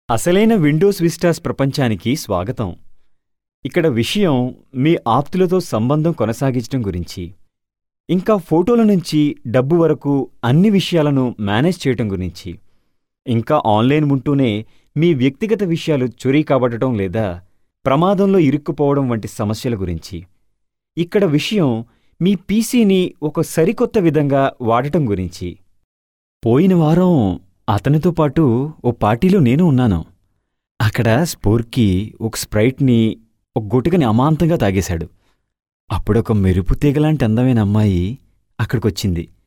అసలైన Windows Vistas ప్రపంచానికి స్వాగతం. ఇక్కడ విషయం మీ ఆప్తులతో సంబంధం కొనసాగించడం గురించి, ఇంకా ఫోటోల నుంచి డబ్బు వరకు అన్ని విషయాలను మేనేజ్ చేయటం గురించి, ఇంకా ఆన్లైన్ ఉంటూనే మీ వ్యక్తిగత విషయాలు చోరీ కాబడటం లేదా ప్రమాదంలో ఇరుక్కుపోవడం వంటి సమస్యల గురించి. ఇక్కడ విషయం మీ పీసీని ఒక సరికొత్త విధంగా వాడటం గురించి. పోయిన వారం అతనితో పాటు ఓ పార్టీలో నేను ఉన్నాను. అక్కడ స్పోర్కీ ఒక స్ప్రైట్ని ఒక గుటకని అమాంతంగా తాగేశాడు. అప్పుడొక మెరుపు తీగలాంటి అందమైన అమ్మాయి అక్కడికొచ్చింది.